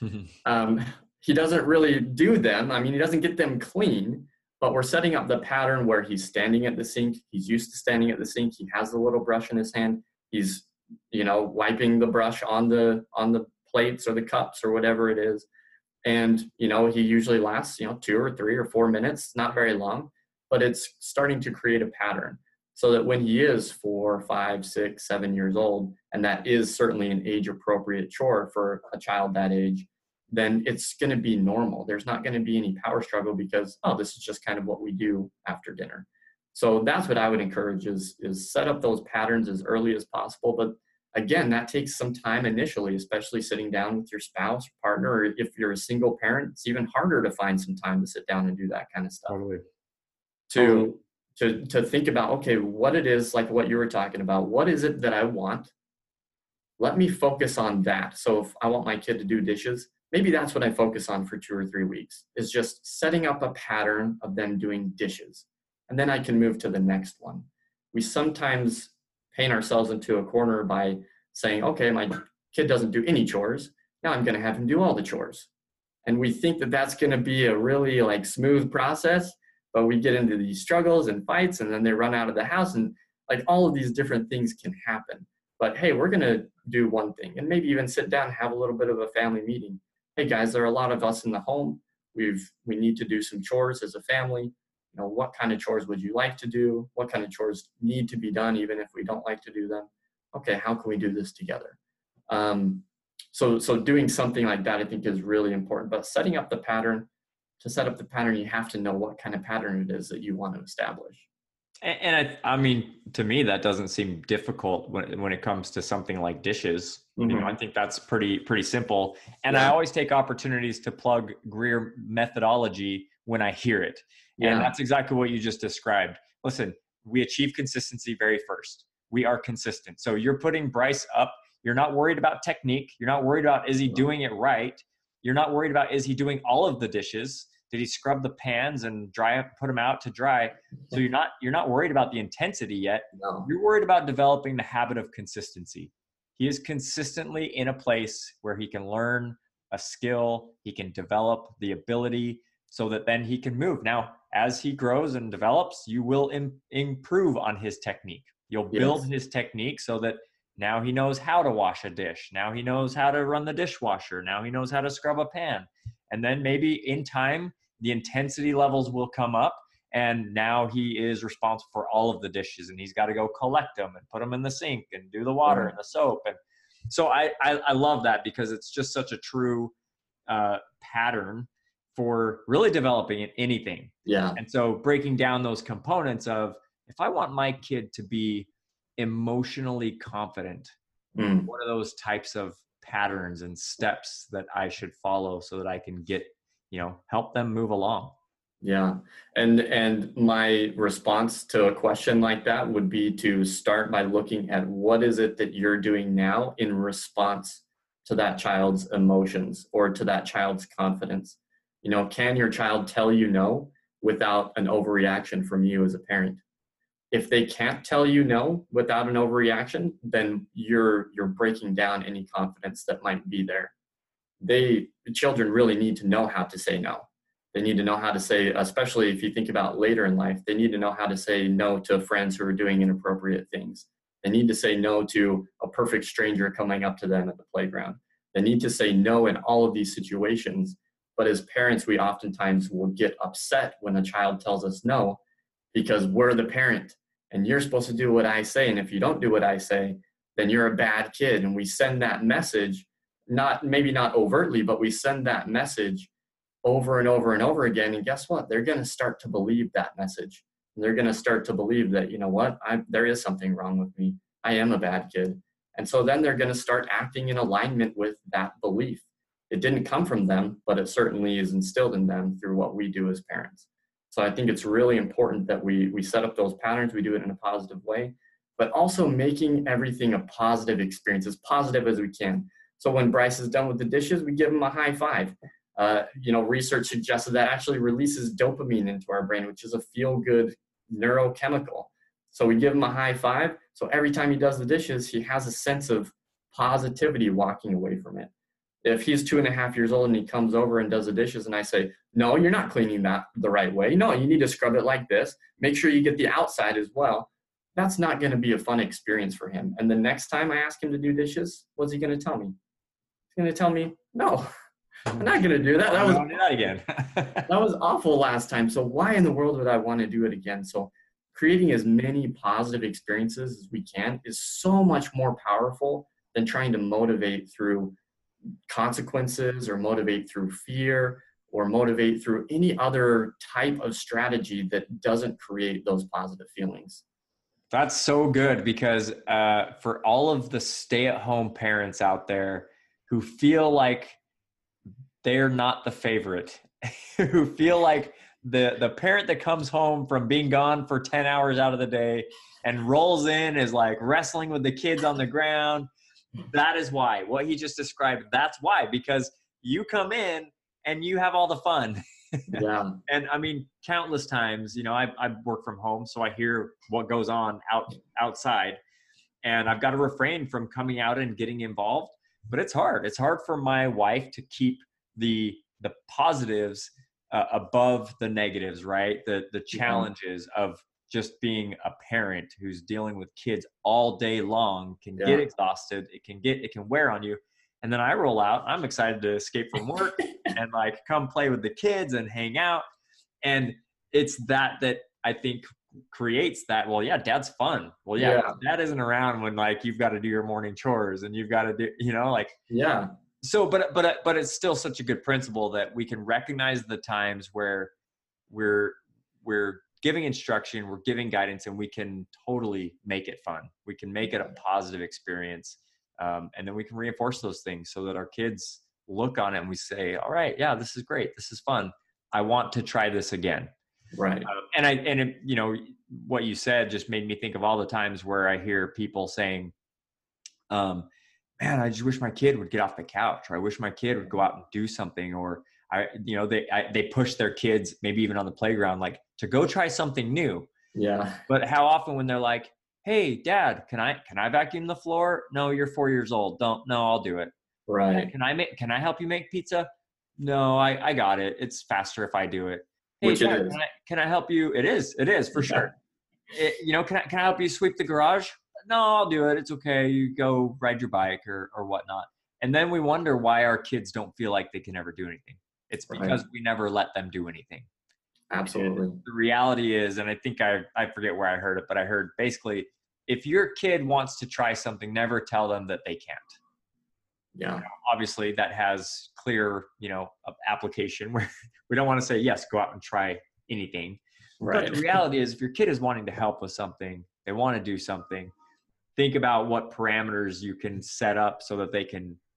He doesn't really do them. I mean, he doesn't get them clean, but we're setting up the pattern where he's standing at the sink. He's used to standing at the sink. He has the little brush in his hand. He's, wiping the brush on the plates or the cups or whatever it is. And, he usually lasts, 2 or 3 or 4 minutes, not very long, but it's starting to create a pattern so that when he is 4, 5, 6, 7 years old, and that is certainly an age appropriate chore for a child that age, then it's going to be normal. There's not going to be any power struggle because, this is just kind of what we do after dinner. So that's what I would encourage is set up those patterns as early as possible. But again, that takes some time initially, especially sitting down with your spouse, partner, or if you're a single parent, it's even harder to find some time to sit down and do that kind of stuff. Totally. To think about, okay, what it is, like what you were talking about, what is it that I want? Let me focus on that. So if I want my kid to do dishes, maybe that's what I focus on for 2 or 3 weeks, is just setting up a pattern of them doing dishes. And then I can move to the next one. We sometimes paint ourselves into a corner by saying, okay, my kid doesn't do any chores. Now I'm going to have him do all the chores. And we think that that's going to be a really smooth process, but we get into these struggles and fights, and then they run out of the house, and all of these different things can happen. But hey, we're going to do one thing, and maybe even sit down and have a little bit of a family meeting. Hey guys, there are a lot of us in the home. We need to do some chores as a family. What kind of chores would you like to do? What kind of chores need to be done, even if we don't like to do them? Okay, how can we do this together? So doing something like that, I think, is really important. But setting up the pattern, to set up the pattern, you have to know what kind of pattern it is that you want to establish. And I mean, to me, that doesn't seem difficult when it comes to something like dishes. Mm-hmm. I think that's pretty simple. And I always take opportunities to plug Greer methodology when I hear it. And that's exactly what you just described. Listen, we achieve consistency very first. We are consistent. So you're putting Bryce up. You're not worried about technique. You're not worried about, is he doing it right? You're not worried about, is he doing all of the dishes? Did he scrub the pans and put them out to dry? So you're not worried about the intensity yet. No. You're worried about developing the habit of consistency. He is consistently in a place where he can learn a skill. He can develop the ability so that then he can move. Now, as he grows and develops, you will improve on his technique. You'll build his technique so that now he knows how to wash a dish. Now he knows how to run the dishwasher. Now he knows how to scrub a pan. And then maybe in time, the intensity levels will come up, and now he is responsible for all of the dishes, and he's got to go collect them and put them in the sink and do the water and the soap. And so I love that, because it's just such a true pattern for really developing anything. Yeah. And so breaking down those components of, if I want my kid to be emotionally confident, what are those types of patterns and steps that I should follow so that I can get, help them move along. Yeah. And my response to a question like that would be to start by looking at what is it that you're doing now in response to that child's emotions or to that child's confidence. Can your child tell you no without an overreaction from you as a parent? If they can't tell you no without an overreaction, then you're breaking down any confidence that might be there. Children really need to know how to say no. They need to know how to say, especially if you think about later in life, they need to know how to say no to friends who are doing inappropriate things. They need to say no to a perfect stranger coming up to them at the playground. They need to say no in all of these situations. But as parents, we oftentimes will get upset when a child tells us no, because we're the parent and you're supposed to do what I say. And if you don't do what I say, then you're a bad kid. And we send that message, maybe not overtly, but we send that message over and over and over again. And guess what? They're going to start to believe that message. And they're going to start to believe that, there is something wrong with me. I am a bad kid. And so then they're going to start acting in alignment with that belief. It didn't come from them, but it certainly is instilled in them through what we do as parents. So I think it's really important that we set up those patterns, we do it in a positive way, but also making everything a positive experience, as positive as we can. So when Bryce is done with the dishes, we give him a high five. Research suggests that actually releases dopamine into our brain, which is a feel-good neurochemical. So we give him a high five. So every time he does the dishes, he has a sense of positivity walking away from it. If he's 2.5 years old and he comes over and does the dishes and I say, no, you're not cleaning that the right way. No, you need to scrub it like this. Make sure you get the outside as well. That's not going to be a fun experience for him. And the next time I ask him to do dishes, what's he going to tell me? He's going to tell me, no, I'm not going to do that. That was again. that was awful last time. So why in the world would I want to do it again? So creating as many positive experiences as we can is so much more powerful than trying to motivate through consequences or motivate through fear or motivate through any other type of strategy that doesn't create those positive feelings. That's so good, because for all of the stay-at-home parents out there who feel like they're not the favorite, who feel like the parent that comes home from being gone for 10 hours out of the day and rolls in is like wrestling with the kids on the ground, that is why. What he just described, that's why. Because you come in and you have all the fun. Yeah. And I mean, countless times, I work from home, so I hear what goes on outside. And I've got to refrain from coming out and getting involved. But it's hard. It's hard for my wife to keep the positives above the negatives, right? The challenges of just being a parent who's dealing with kids all day long can get exhausted. It can wear on you. And then I roll out, I'm excited to escape from work and like come play with the kids and hang out. And it's that I think creates that, well, yeah, dad's fun. Well, yeah, dad isn't around when like you've got to do your morning chores and you've got to do, Yeah. So, but it's still such a good principle that we can recognize the times where we're giving instruction, we're giving guidance, and we can totally make it fun. We can make it a positive experience. And then we can reinforce those things so that our kids look on it and we say, all right, yeah, this is great. This is fun. I want to try this again. Right. What you said just made me think of all the times where I hear people saying, man, I just wish my kid would get off the couch, or I wish my kid would go out and do something, or they push their kids, maybe even on the playground, like to go try something new. Yeah. But how often when they're like, hey, dad, can I vacuum the floor? No, you're 4 years old. No, I'll do it. Right. Can I help you make pizza? No, I got it. It's faster if I do it. Hey, Which dad, it is. Can I help you? It is for sure. Can I help you sweep the garage? No, I'll do it. It's okay. You go ride your bike or whatnot. And then we wonder why our kids don't feel like they can ever do anything. It's because we never let them do anything. Absolutely. And the reality is, and I think I forget where I heard it, but I heard basically, if your kid wants to try something, never tell them that they can't. Yeah. Obviously that has clear, application where we don't want to say, yes, go out and try anything. Right. But the reality is, if your kid is wanting to help with something, they want to do something, think about what parameters you can set up so that they can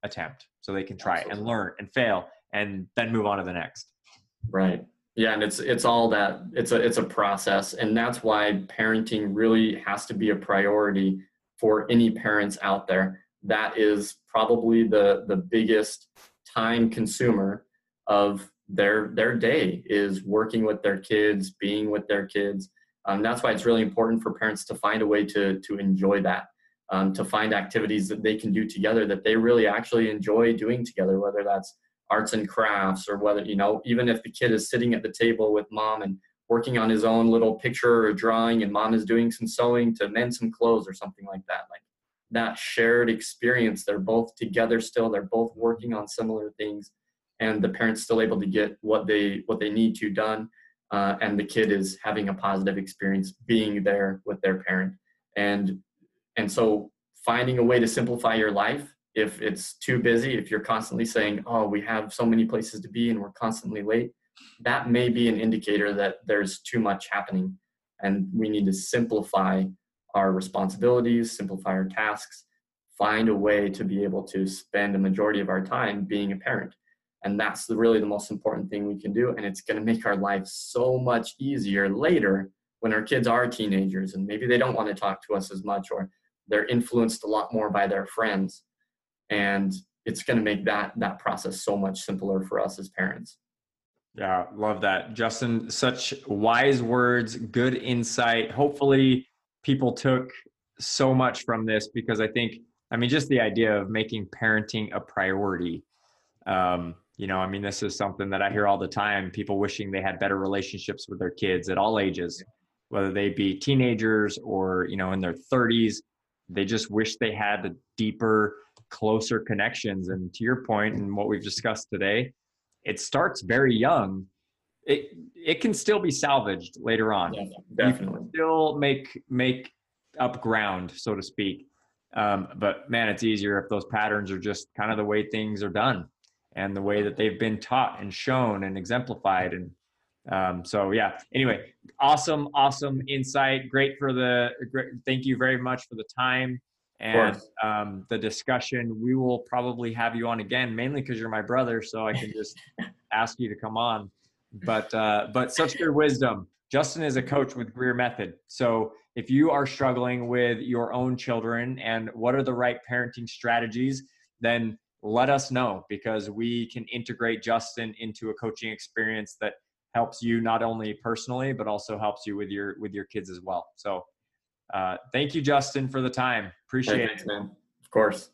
attempt so they can try and learn and fail and then move on to the next. Right. Yeah. And it's all that it's a process. And that's why parenting really has to be a priority for any parents out there. That is probably the biggest time consumer of their day, is working with their kids, being with their kids. That's why it's really important for parents to find a way to enjoy that, to find activities that they can do together that they really actually enjoy doing together, whether that's arts and crafts, or whether, even if the kid is sitting at the table with mom and working on his own little picture or drawing, and mom is doing some sewing to mend some clothes or something like that. Like that shared experience, they're both together still, they're both working on similar things, and the parent's still able to get what they need to done, and the kid is having a positive experience being there with their parent. And so finding a way to simplify your life, if it's too busy, if you're constantly saying, oh, we have so many places to be and we're constantly late, that may be an indicator that there's too much happening, and we need to simplify our responsibilities, simplify our tasks, find a way to be able to spend a majority of our time being a parent. And that's really the most important thing we can do. And it's going to make our life so much easier later when our kids are teenagers and maybe they don't want to talk to us as much, or they're influenced a lot more by their friends. And it's going to make that process so much simpler for us as parents. Yeah, love that. Justin, such wise words, good insight. Hopefully people took so much from this, because I think, just the idea of making parenting a priority. This is something that I hear all the time, people wishing they had better relationships with their kids at all ages, whether they be teenagers or, in their 30s. They just wish they had a deeper, closer connections. And to your point and what we've discussed today, it starts very young. It can still be salvaged later on. Yeah, definitely. You can still make up ground, so to speak. But man, it's easier if those patterns are just kind of the way things are done and the way that they've been taught and shown and exemplified. And anyway, awesome insight. Thank you very much for the time and the discussion. We will probably have you on again, mainly because you're my brother, so I can just ask you to come on. But such good wisdom. Justin is a coach with Greer Method. So if you are struggling with your own children and what are the right parenting strategies, then let us know, because we can integrate Justin into a coaching experience that helps you not only personally, but also helps you with your kids as well. So thank you, Justin, for the time. Appreciate it. Thanks, man. Of course.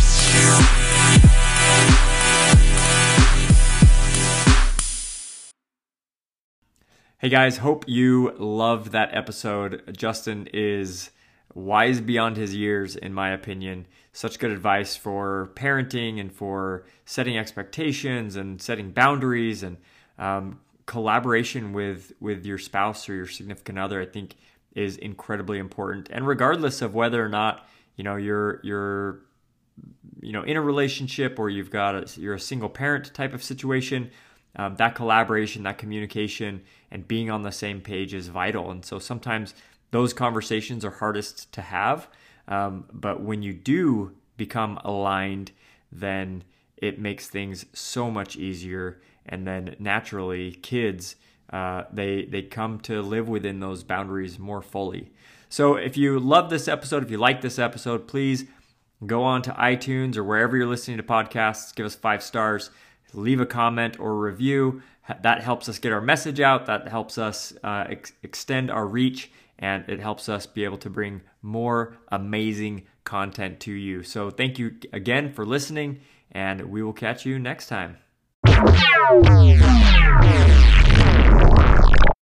Hey guys, hope you loved that episode. Justin is wise beyond his years, in my opinion. Such good advice for parenting and for setting expectations and setting boundaries, and collaboration with your spouse or your significant other, I think, is incredibly important. And regardless of whether or not you're in a relationship or you're a single parent type of situation, that collaboration, that communication, and being on the same page is vital. And so sometimes those conversations are hardest to have, but when you do become aligned, then it makes things so much easier. And then naturally, kids, they come to live within those boundaries more fully. So if you love this episode, if you like this episode, please go on to iTunes or wherever you're listening to podcasts, give us 5 stars, leave a comment or review. That helps us get our message out. That helps us extend our reach, and it helps us be able to bring more amazing content to you. So thank you again for listening, and we will catch you next time.